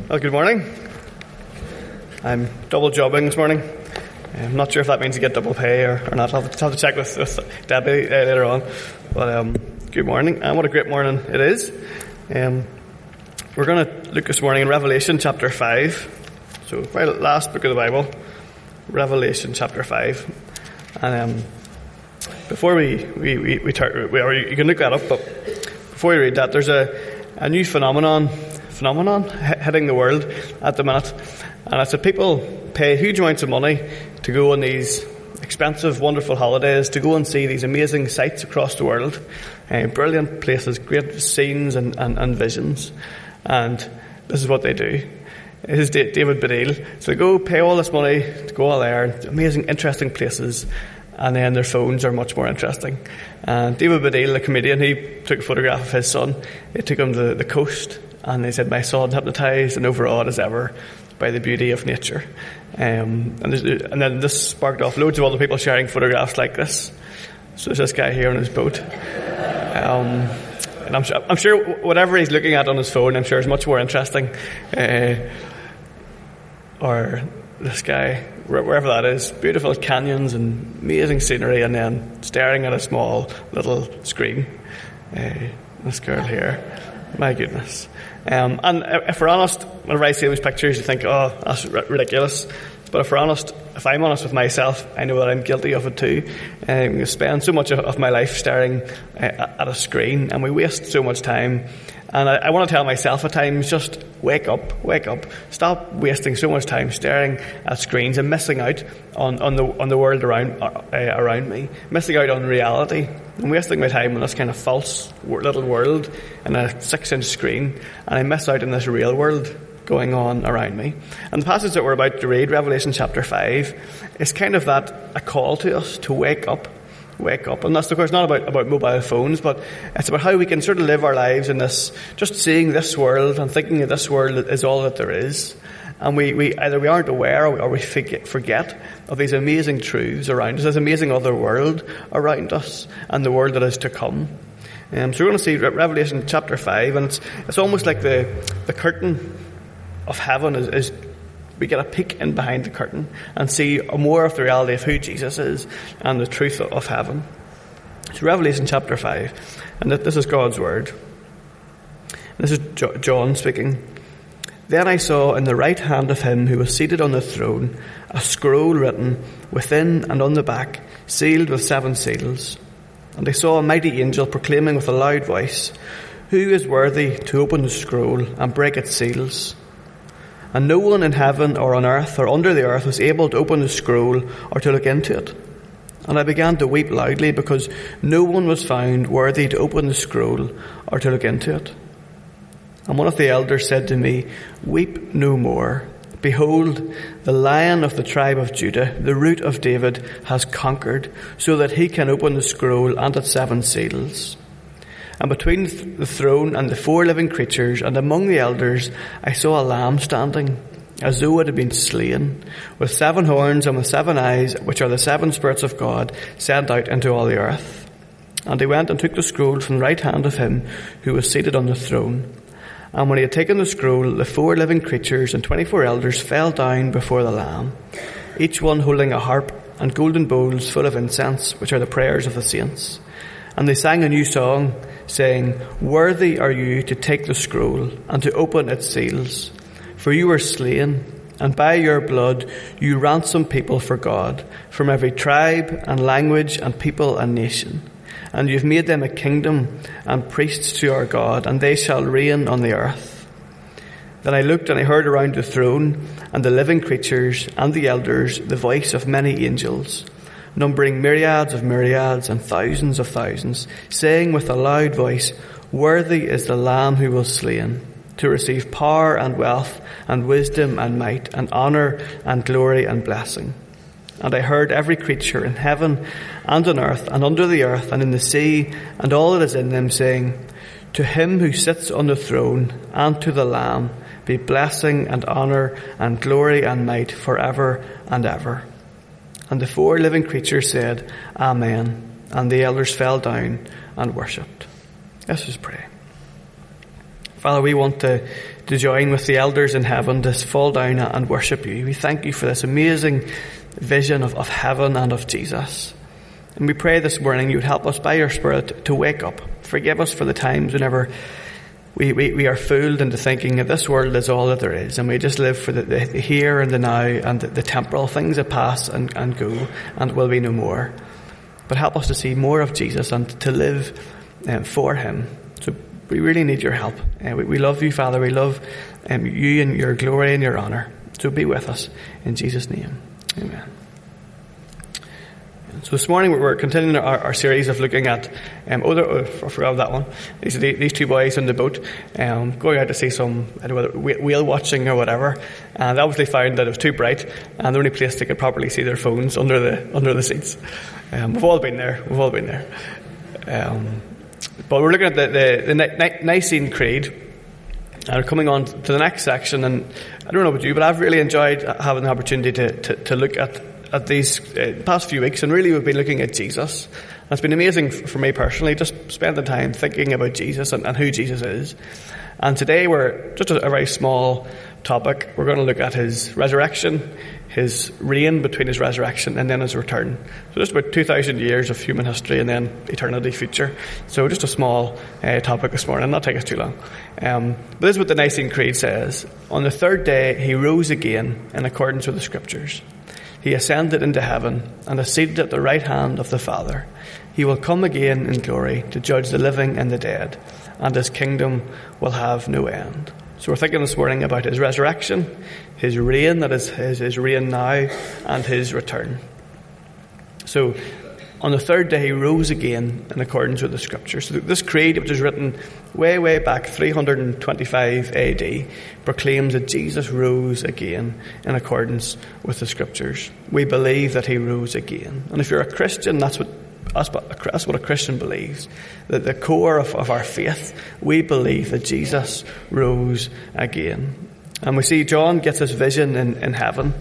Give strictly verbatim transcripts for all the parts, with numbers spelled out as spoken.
Well, good morning. I'm double jobbing this morning. I'm not sure if that means you get double pay or, or not. I'll have to, have to check with, with Debbie uh, later on. But um, good morning, and what a great morning it is. Um, we're going to look this morning in Revelation chapter five. So, very last book of the Bible, Revelation chapter five. And um, before we we we, we, tar- we or you can look that up, but before we read that, there's a a new phenomenon phenomenon hitting the world at the minute, and it's that people pay huge amounts of money to go on these expensive, wonderful holidays, to go and see these amazing sights across the world, uh, brilliant places, great scenes and, and, and visions. And this is what they do. This is David Baddiel. So they go pay all this money to go all there, amazing, interesting places, and then their phones are much more interesting. And David Baddiel, the comedian, he took a photograph of his son. He took him to the coast, and he said, "My son, hypnotised and overawed as ever by the beauty of nature." Um, and, and then this sparked off loads of other people sharing photographs like this. So there's this guy here on his boat. Um, and I'm sure, I'm sure whatever he's looking at on his phone, I'm sure is much more interesting. Uh, or this guy, wherever that is, beautiful canyons and amazing scenery, and then staring at a small little screen. Uh, this girl here, my goodness. Um, and if we're honest, whenever I see those pictures, you think, oh, that's r- ridiculous. But if we're honest, if I'm honest with myself, I know that I'm guilty of it too. Um, we spend so much of, of my life staring uh, at a screen, and we waste so much time. And I, I want to tell myself at times, just wake up, wake up. Stop wasting so much time staring at screens and missing out on, on the on the world around uh, around me, missing out on reality. I'm wasting my time on this kind of false little world in a six-inch screen, and I miss out on this real world going on around me. And the passage that we're about to read, Revelation chapter five, is kind of that, a call to us to wake up. Wake up. And that's, of course, not about, about mobile phones, but it's about how we can sort of live our lives in this, just seeing this world and thinking that this world is all that there is. And we, we either we aren't aware or we forget, forget of these amazing truths around us, this amazing other world around us, and the world that is to come. Um, so we're going to see Revelation chapter five, and it's it's almost like the the curtain of heaven is, is we get a peek in behind the curtain and see more of the reality of who Jesus is and the truth of heaven. So Revelation chapter five, and this is God's word. This is John speaking. "Then I saw in the right hand of him who was seated on the throne a scroll written within and on the back, sealed with seven seals. And I saw a mighty angel proclaiming with a loud voice, 'Who is worthy to open the scroll and break its seals?' And no one in heaven or on earth or under the earth was able to open the scroll or to look into it. And I began to weep loudly because no one was found worthy to open the scroll or to look into it. And one of the elders said to me, 'Weep no more. Behold, the Lion of the tribe of Judah, the Root of David, has conquered, so that he can open the scroll and its seven seals.' And between the throne and the four living creatures and among the elders, I saw a lamb standing, as though it had been slain, with seven horns and with seven eyes, which are the seven spirits of God, sent out into all the earth. And he went and took the scroll from the right hand of him who was seated on the throne. And when he had taken the scroll, the four living creatures and twenty-four elders fell down before the Lamb, each one holding a harp and golden bowls full of incense, which are the prayers of the saints. And they sang a new song, saying, 'Worthy are you to take the scroll and to open its seals. For you were slain, and by your blood you ransomed people for God, from every tribe and language and people and nation. And you've made them a kingdom and priests to our God, and they shall reign on the earth.' Then I looked and I heard around the throne and the living creatures and the elders the voice of many angels, numbering myriads of myriads and thousands of thousands, saying with a loud voice, 'Worthy is the Lamb who was slain, to receive power and wealth and wisdom and might and honour and glory and blessing.' And I heard every creature in heaven and on earth and under the earth and in the sea and all that is in them, saying, 'To him who sits on the throne and to the Lamb be blessing and honour and glory and might forever and ever.' And the four living creatures said, 'Amen.' And the elders fell down and worshipped." Let's just pray. Father, we want to to join with the elders in heaven to fall down and worship you. We thank you for this amazing vision of, of heaven and of Jesus. And we pray this morning you would help us by your Spirit to wake up. Forgive us for the times whenever we, we, we are fooled into thinking that this world is all that there is, and we just live for the, the, the here and the now and the, the temporal things that pass and, and go and will be no more. But help us to see more of Jesus and to live um, for him. So we really need your help. Uh, we, we love you, Father. We love um, you and your glory and your honour. So be with us in Jesus' name. Amen. So this morning we're continuing our, our series of looking at, um, oh, oh, I forgot that one. These, these two boys on the boat, um, going out to see some, I don't know, whether whale watching or whatever. And they obviously found that it was too bright, and the only place they could properly see their phones under the under the seats. Um, we've all been there. We've all been there. Um, but we're looking at the, the, the Nicene Creed, and we're coming on to the next section. And I don't know about you, but I've really enjoyed having the opportunity to to, to look at. at these uh, past few weeks, and really we've been looking at Jesus. And it's been amazing for me personally, just spending time thinking about Jesus and, and who Jesus is. And today we're just a, a very small topic. We're going to look at his resurrection, his reign between his resurrection and then his return. So just about two thousand years of human history and then eternity future. So just a small uh, topic this morning, not take us too long. Um, but this is what the Nicene Creed says. On the third day he rose again in accordance with the Scriptures. He ascended into heaven and is seated at the right hand of the Father. He will come again in glory to judge the living and the dead, and his kingdom will have no end. So we're thinking this morning about his resurrection, his reign, that is his, his reign now, and his return. So on the third day he rose again in accordance with the Scriptures. So this creed, which was written way, way back three hundred twenty-five A D, proclaims that Jesus rose again in accordance with the Scriptures. We believe that he rose again. And if you're a Christian, that's what that's what, that's what a Christian believes. That the core of, of our faith, we believe that Jesus rose again. And we see John gets his vision in, in heaven.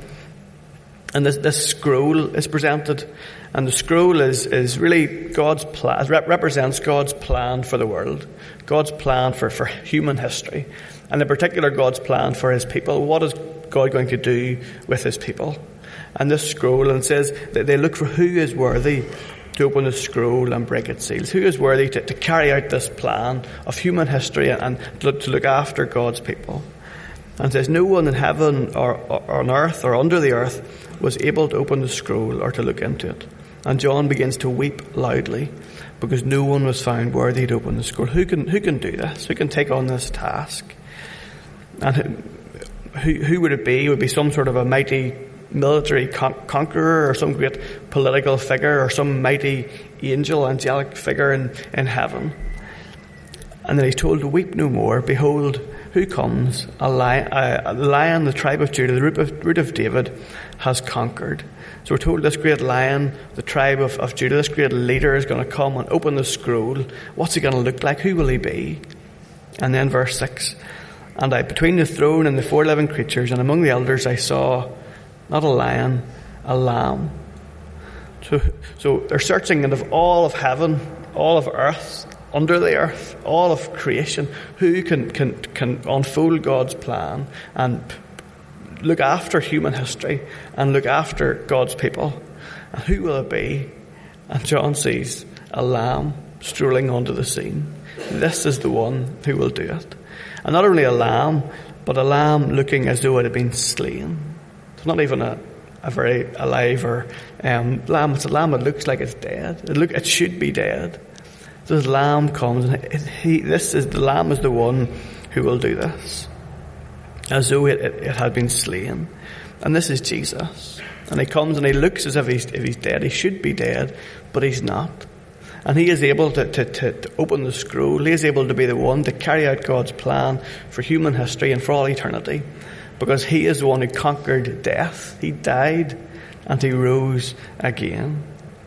And this, this scroll is presented, and the scroll is, is really God's plan, rep- represents God's plan for the world, God's plan for, for human history, and in particular God's plan for his people. What is God going to do with his people? And this scroll, and it says that they look for who is worthy to open the scroll and break its seals, who is worthy to, to carry out this plan of human history and to look, to look after God's people. And it says, no one in heaven or, or on earth or under the earth was able to open the scroll or to look into it. And John begins to weep loudly because no one was found worthy to open the scroll. Who can who can do this? Who can take on this task? And who who would it be? It would be some sort of a mighty military con- conqueror or some great political figure or some mighty angel, angelic figure in, in heaven. And then he's told to weep no more. Behold, who comes? A lion, a lion, the tribe of Judah, the root of, root of David, has conquered. So we're told this great lion, the tribe of, of Judah, this great leader is going to come and open the scroll. What's he going to look like? Who will he be? And then verse six. And I, between the throne and the four living creatures, and among the elders, I saw not a lion, a lamb. So, so they're searching, and of all of heaven, all of earth, under the earth, all of creation, who can, can, can unfold God's plan and look after human history and look after God's people. And who will it be? And John sees a lamb strolling onto the scene. This is the one who will do it. And not only a lamb, but a lamb looking as though it had been slain. It's not even a, a very alive or um, lamb. It's a lamb that looks like it's dead. It, look, it should be dead. This lamb comes, and he, this is the lamb is the one who will do this, as though it, it, it had been slain. And this is Jesus. And he comes and he looks as if he's, if he's dead. He should be dead, but he's not. And he is able to, to, to, to open the scroll. He is able to be the one to carry out God's plan for human history and for all eternity, because he is the one who conquered death. He died and he rose again.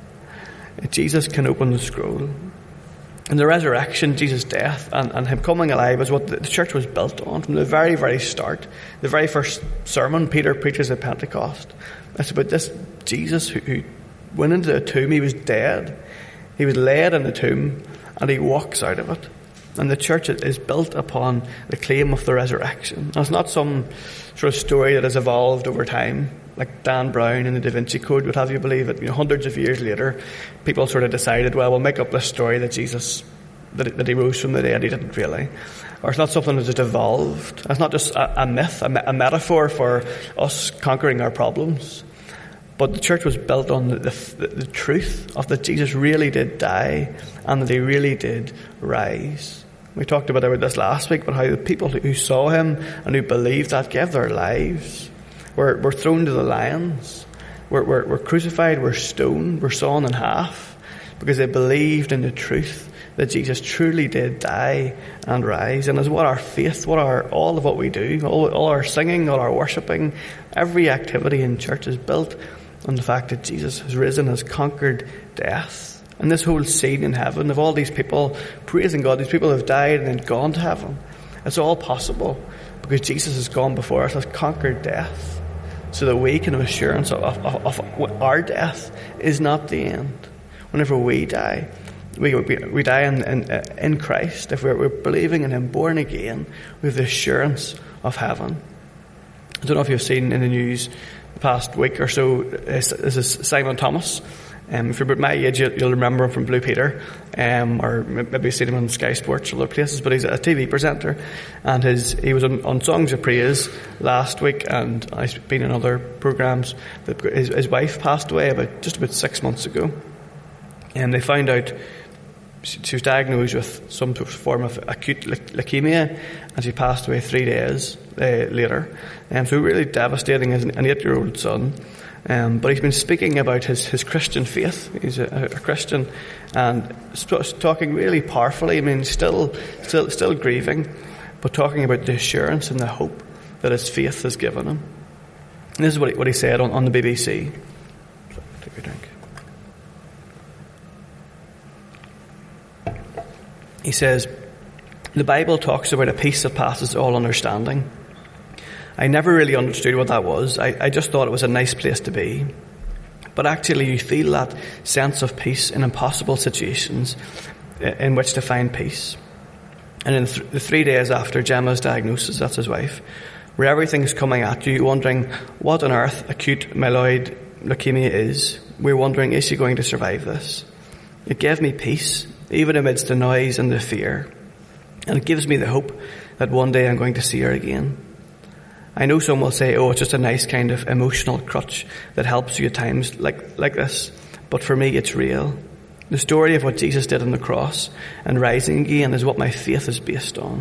Jesus can open the scroll. And the resurrection, Jesus' death, and, and him coming alive is what the church was built on from the very, very start. The very first sermon Peter preaches at Pentecost. It's about this Jesus who, who went into the tomb. He was dead. He was laid in the tomb, and he walks out of it. And the church is built upon the claim of the resurrection. And it's not some sort of story that has evolved over time, like Dan Brown in the Da Vinci Code would have you believe that, you know, hundreds of years later, people sort of decided, well, we'll make up this story that Jesus, that, that he rose from the dead. He didn't really. Or it's not something that just evolved. It's not just a, a myth, a, a metaphor for us conquering our problems. But the church was built on the, the, the truth of that Jesus really did die and that he really did rise. We talked about, about this last week, about how the people who saw him and who believed that gave their lives, were, were thrown to the lions, were, were, were crucified, were stoned, were sawn in half, because they believed in the truth that Jesus truly did die and rise. And as what our faith, what our, all of what we do, all, all our singing, all our worshipping, every activity in church is built on the fact that Jesus has risen, has conquered death. And this whole scene in heaven of all these people praising God, these people have died and then gone to heaven. It's all possible because Jesus has gone before us, has conquered death, so that we can have assurance of, of, of our death is not the end. Whenever we die, we, we, we die in, in, in Christ. If we're, we're believing in him, born again, we have the assurance of heaven. I don't know if you've seen in the news the past week or so, this is Simon Thomas. Um, if you're about my age, you'll remember him from Blue Peter, um, or maybe you've seen him on Sky Sports or other places, but he's a T V presenter, and his, he was on, on Songs of Praise last week, and I've been in other programmes. His, his wife passed away about, just about six months ago, and they found out she, she was diagnosed with some form of acute leukemia, and she passed away three days uh, later. Um, so really devastating as an, an eight-year-old son. Um, but he's been speaking about his, his Christian faith. He's a, a Christian, and talking really powerfully. I mean, still, still, still grieving, but talking about the assurance and the hope that his faith has given him. And this is what he, what he said on, on the B B C. Take a drink. He says, "The Bible talks about a peace that passes all understanding. I never really understood what that was. I, I just thought it was a nice place to be. But actually you feel that sense of peace in impossible situations in which to find peace. And in th- the three days after Gemma's diagnosis, that's his wife, where everything's coming at you, wondering what on earth acute myeloid leukemia is, we're wondering, is she going to survive this? It gave me peace, even amidst the noise and the fear. And it gives me the hope that one day I'm going to see her again. I know some will say, oh, it's just a nice kind of emotional crutch that helps you at times like, like this. But for me, it's real. The story of what Jesus did on the cross and rising again is what my faith is based on.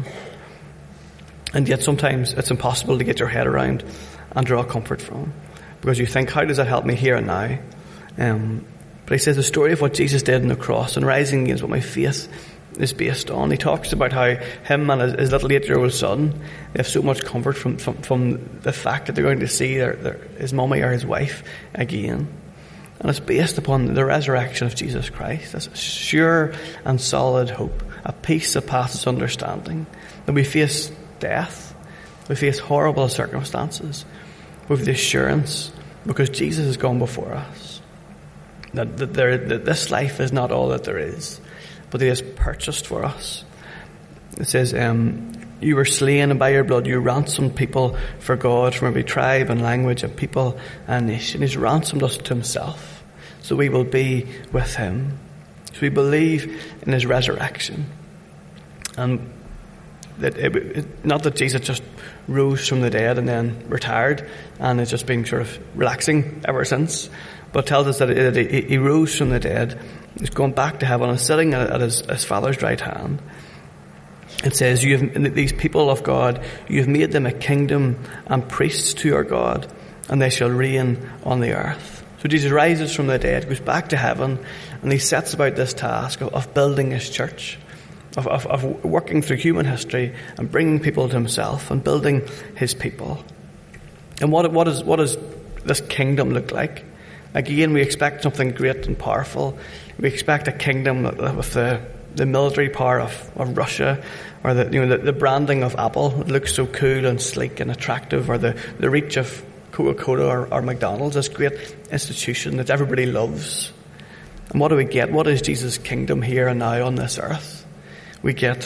And yet sometimes it's impossible to get your head around and draw comfort from. Because you think, how does that help me here and now? Um, but he says the story of what Jesus did on the cross and rising again is what my faith is based on. He talks about how him and his, his little eight-year-old son, they have so much comfort from, from, from the fact that they're going to see their, their, his mummy or his wife again. And it's based upon the resurrection of Jesus Christ. That's a sure and solid hope, a peace that passes understanding. That we face death, we face horrible circumstances with the assurance, because Jesus has gone before us, that, that, there, that this life is not all that there is, but he has purchased for us. It says, um, you were slain, and by your blood you ransomed people for God from every tribe and language and people and nation. He's ransomed us to himself, so we will be with him. So we believe in his resurrection. And that it, it, not that Jesus just rose from the dead and then retired and has just been sort of relaxing ever since, but tells us that, it, that he, he rose from the dead, he's gone back to heaven and is sitting at, at his, his Father's right hand. It says, "You have, these people of God, you have made them a kingdom and priests to your God, and they shall reign on the earth." So Jesus rises from the dead, goes back to heaven, and he sets about this task of, of building his church, of, of, of working through human history and bringing people to himself and building his people. And what, what, is, what does this kingdom look like? Again, we expect something great and powerful. We expect a kingdom with the, the military power of, of Russia, or the, you know, the, the branding of Apple. It looks so cool and sleek and attractive, or the, the reach of Coca-Cola or, or McDonald's, this great institution that everybody loves. And what do we get? What is Jesus' kingdom here and now on this earth? We get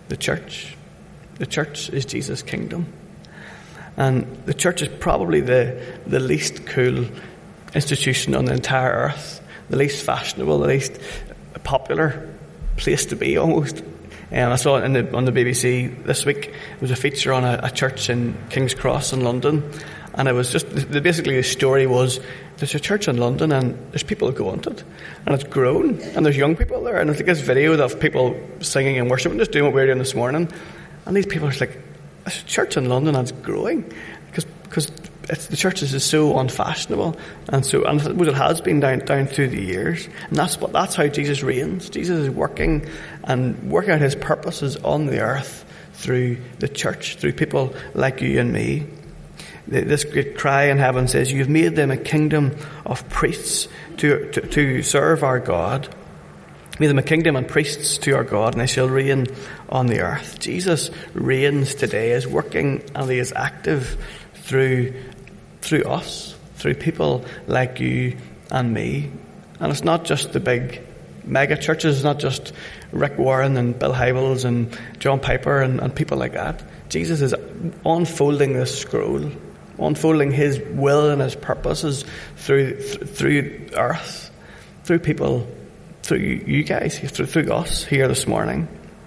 the church. The church is Jesus' kingdom. And the church is probably the, the least cool institution on the entire earth, the least fashionable, the least popular place to be almost. And I saw it in the, on the B B C this week. It was a feature on a, a church in King's Cross in London. And it was just, basically the story was, there's a church in London and there's people going to it. And it's grown. And there's young people there. And there's like this video of people singing and worshiping, just doing what we were doing this morning. And these people are like, there's a church in London and it's growing. Because because it's, the church is so unfashionable. And so, and it has been down, down through the years. And that's what, that's how Jesus reigns. Jesus is working and working out his purposes on the earth through the church, through people like you and me. This great cry in heaven says, you've made them a kingdom of priests to, to, to serve our God. Made them a kingdom and priests to our God, and they shall reign on the earth. Jesus reigns today, is working, and he is active through, through us, through people like you and me. And it's not just the big mega churches, it's not just Rick Warren and Bill Hybels and John Piper and, and people like that. Jesus is unfolding this scroll, unfolding his will and his purposes through th- through earth, through people, through you guys, through, through us here this morning.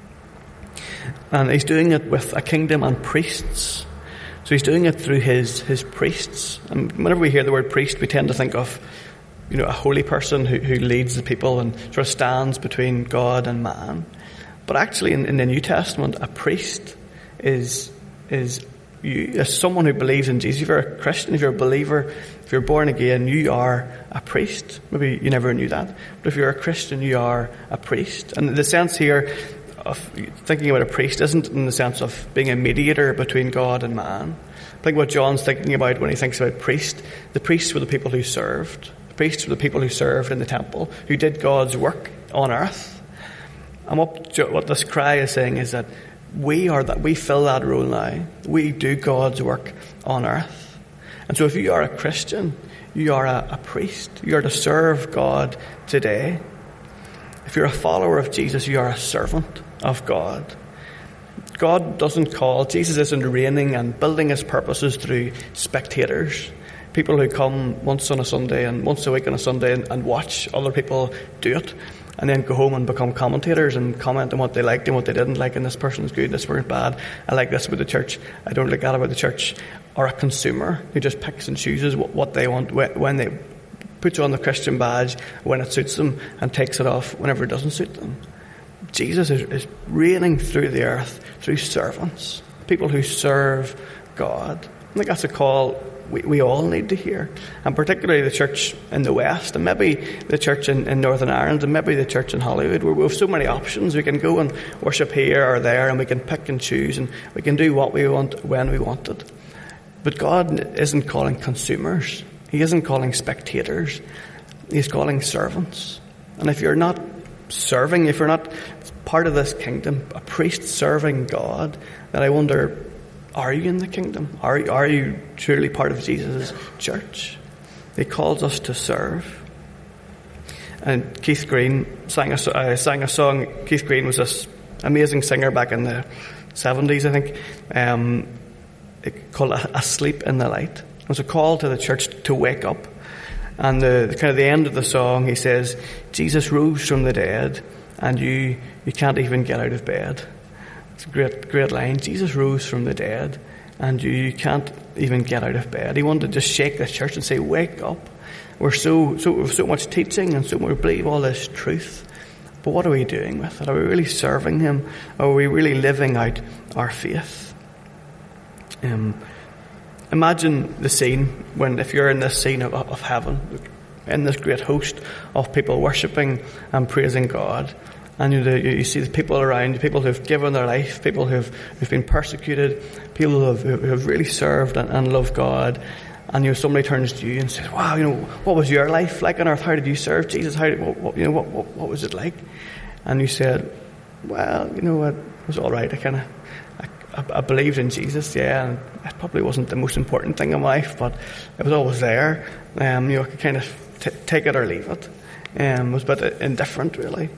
And he's doing it with a kingdom and priests. So he's doing it through his his priests. And whenever we hear the word priest, we tend to think of, you know, a holy person who, who leads the people and sort of stands between God and man. But actually in, in the New Testament, a priest is is you, as someone who believes in Jesus. If you're a Christian, if you're a believer, if you're born again, you are a priest. Maybe you never knew that. But if you're a Christian, you are a priest. And the sense here of thinking about a priest isn't in the sense of being a mediator between God and man. I think what John's thinking about when he thinks about priest, the priests were the people who served. The priests were the people who served in the temple, who did God's work on earth. And what, what this cry is saying is that we are that we fill that role now. We do God's work on earth. And so if you are a Christian, you are a, a priest. You are to serve God today. If you're a follower of Jesus, you are a servant of God. God doesn't call, Jesus isn't reigning and building his purposes through spectators. People who come once on a Sunday and once a week on a Sunday and, and watch other people do it, and then go home and become commentators and comment on what they liked and what they didn't like, and this person's good, this person's bad, I like this about the church, I don't like that about the church. Or a consumer who just picks and chooses what, what they want when they puts on the Christian badge when it suits them and takes it off whenever it doesn't suit them. Jesus is, is reigning through the earth through servants, people who serve God. I think that's a call we, we all need to hear, and particularly the church in the West, and maybe the church in, in Northern Ireland, and maybe the church in Hollywood, where we have so many options. We can go and worship here or there, and we can pick and choose, and we can do what we want when we want it. But God isn't calling consumers. He isn't calling spectators. He's calling servants. And if you're not serving, if you're not part of this kingdom, a priest serving God, then I wonder, are you in the kingdom? Are, are you truly part of Jesus' church? He calls us to serve. And Keith Green sang a, uh, sang a song. Keith Green was this amazing singer back in the seventies, I think, um, called Asleep in the Light. It was a call to the church to wake up. And the, the kind of the end of the song, he says, Jesus rose from the dead, and you you can't even get out of bed. It's a great, great line. Jesus rose from the dead, and you, you can't even get out of bed. He wanted to just shake the church and say, wake up. We're so, so, so much teaching, and so we believe all this truth. But what are we doing with it? Are we really serving him? Are we really living out our faith? Um, imagine the scene when, if you're in this scene of, of heaven, in this great host of people worshipping and praising God, and you, you see the people around you, people who've given their life, people who've, who've been persecuted, people who have, who have really served and, and loved God, and you know, somebody turns to you and says, wow, you know, what was your life like on earth? How did you serve Jesus? How did, what, what, you know, what, what, what was it like? And you said, well, you know, it was all right. I kind of, I, I believed in Jesus, yeah, and it probably wasn't the most important thing in my life, but it was always there. Um, you know, I could kind of t- take it or leave it. Um, it was a bit indifferent, really.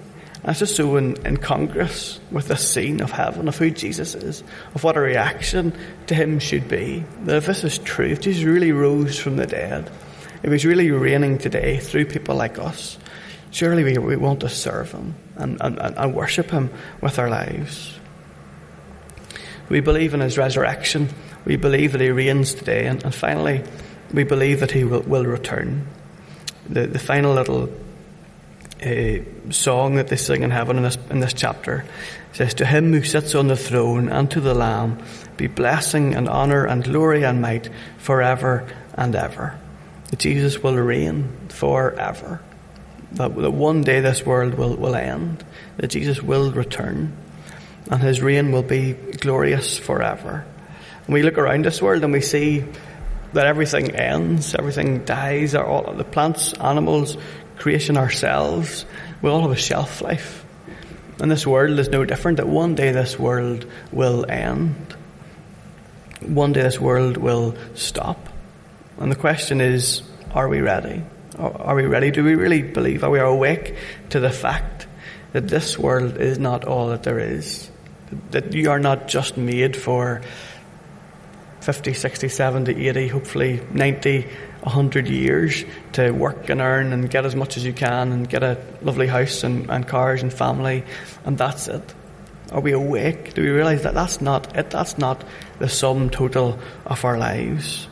And it's just so in, incongruous with this scene of heaven, of who Jesus is, of what a reaction to him should be. That if this is true, if Jesus really rose from the dead, if he's really reigning today through people like us, surely we, we want to serve him and, and, and worship him with our lives. We believe in his resurrection. We believe that he reigns today. And, and finally, we believe that he will, will return. The, the final little uh, song that they sing in heaven in this, in this chapter says, "To him who sits on the throne and to the Lamb be blessing and honour and glory and might forever and ever." That Jesus will reign forever. That, that one day this world will, will end. That Jesus will return. And his reign will be glorious forever. And we look around this world and we see that everything ends, everything dies, all the plants, animals, creation, ourselves, we all have a shelf life. And this world is no different, that one day this world will end. One day this world will stop. And the question is, are we ready? Are we ready? Do we really believe? Are we awake to the fact that this world is not all that there is? That you are not just made for fifty, sixty, seventy, eighty, hopefully ninety, one hundred years to work and earn and get as much as you can and get a lovely house and, and cars and family, and that's it. Are we awake? Do we realise that that's not it? That's not the sum total of our lives.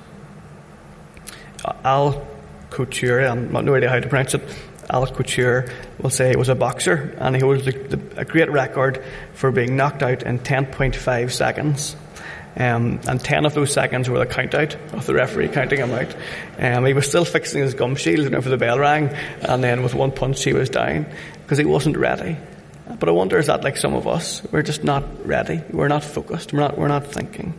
Al Couture, I'm not no idea how to pronounce it, Al Couture will say he was a boxer and he holds the, the, a great record for being knocked out in ten point five seconds. Um, and ten of those seconds were the count out of the referee counting him out. Um, he was still fixing his gum shield whenever the bell rang, and then with one punch he was down because he wasn't ready. But I wonder, is that like some of us? We're just not ready. We're not focused. We're not, we're not thinking.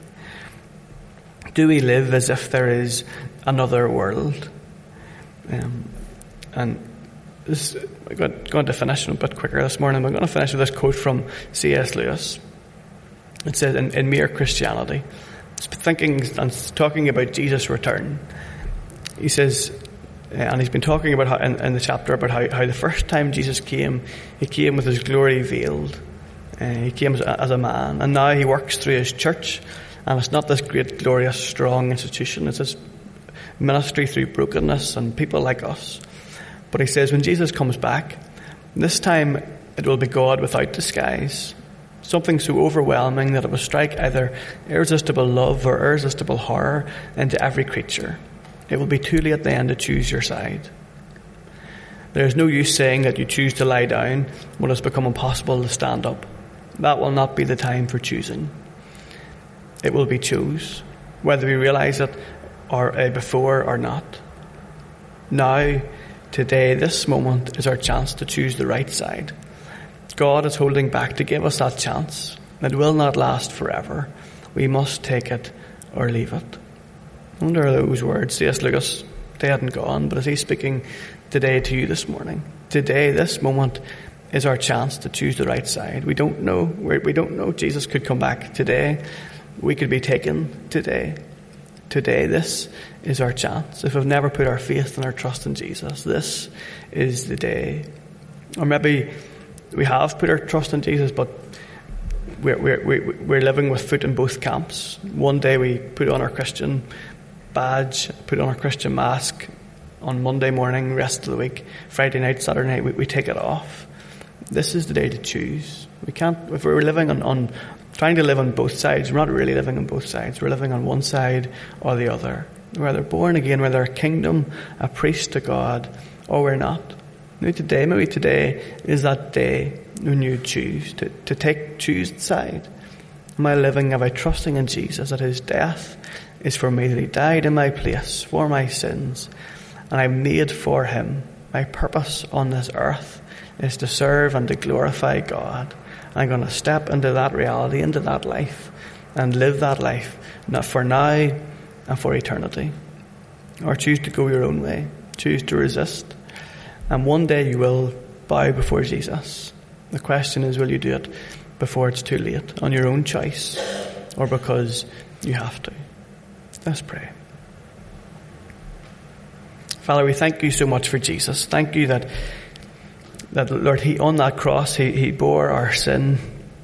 Do we live as if there is another world? Um, and this, I'm going to finish a bit quicker this morning. I'm going to finish with this quote from C S Lewis. It says, in, in Mere Christianity, thinking and talking about Jesus' return, he says, and he's been talking about how, in, in the chapter about how, how the first time Jesus came, he came with his glory veiled. Uh, he came as a, as a man, and now he works through his church, and it's not this great, glorious, strong institution. It's his ministry through brokenness and people like us. But he says, when Jesus comes back, this time it will be God without disguise. Something so overwhelming that it will strike either irresistible love or irresistible horror into every creature. It will be too late then to choose your side. There is no use saying that you choose to lie down when it has become impossible to stand up. That will not be the time for choosing. It will be chose, whether we realise it or uh, before or not. Now, today, this moment is our chance to choose the right side. God is holding back to give us that chance. It will not last forever. We must take it or leave it. I wonder those words, C S Lewis, they hadn't gone, but is he speaking today to you this morning? Today, this moment is our chance to choose the right side. We don't know. We don't know. Jesus could come back today. We could be taken today. Today, this is our chance. If we've never put our faith and our trust in Jesus, this is the day. Or maybe we have put our trust in Jesus, but we're, we're, we're living with foot in both camps. One day we put on our Christian badge, put on our Christian mask. On Monday morning, rest of the week, Friday night, Saturday night, we, we take it off. This is the day to choose. We can't, if we're living on, on, trying to live on both sides, we're not really living on both sides. We're living on one side or the other. We're either born again, we're either a kingdom, a priest to God, or we're not. Maybe today, maybe today is that day when you choose to, to take, choose the side. Am I living, am I trusting in Jesus, that his death is for me, that he died in my place for my sins, and I'm made for him. My purpose on this earth is to serve and to glorify God. I'm going to step into that reality, into that life, and live that life, not for now and for eternity. Or choose to go your own way. Choose to resist. And one day you will bow before Jesus. The question is, will you do it before it's too late, on your own choice, or because you have to? Let's pray. Father, we thank you so much for Jesus. Thank you that that, Lord, he on that cross, he, he bore our sin,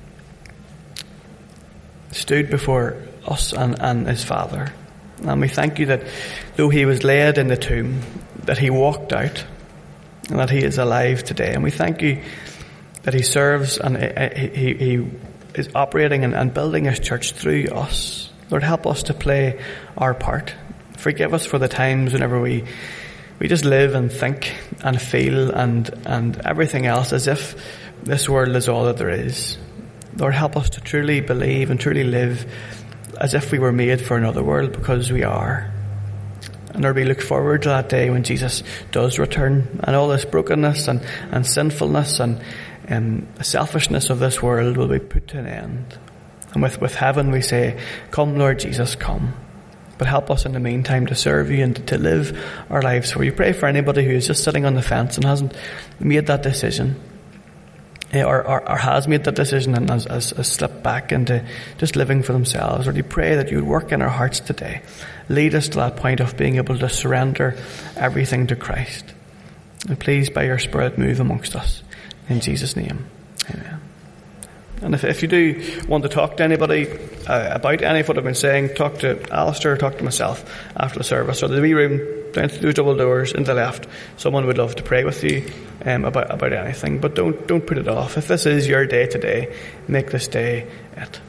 stood before us and, and his Father. And we thank you that though he was laid in the tomb, that he walked out and that he is alive today. And we thank you that he serves and he, he, he is operating and, and building his church through us. Lord, help us to play our part. Forgive us for the times whenever we we just live and think and feel and, and everything else as if this world is all that there is. Lord, help us to truly believe and truly live as if we were made for another world, because we are. And Lord, we look forward to that day when Jesus does return, and all this brokenness and, and sinfulness and um, selfishness of this world will be put to an end. And with, with heaven we say, come Lord Jesus, come. But help us in the meantime to serve you and to live our lives for you. Pray for anybody who is just sitting on the fence and hasn't made that decision, or, or, or has made that decision and has, has, has slipped back into just living for themselves. Lord, we pray that you would work in our hearts today. Lead us to that point of being able to surrender everything to Christ. And please, by your Spirit, move amongst us. In Jesus' name, amen. And if, if you do want to talk to anybody uh, about any of what I've been saying, talk to Alistair, talk to myself after the service. Or the wee room down through those double doors in the left. Someone would love to pray with you um, about about anything. But don't don't put it off. If this is your day today, make this day it.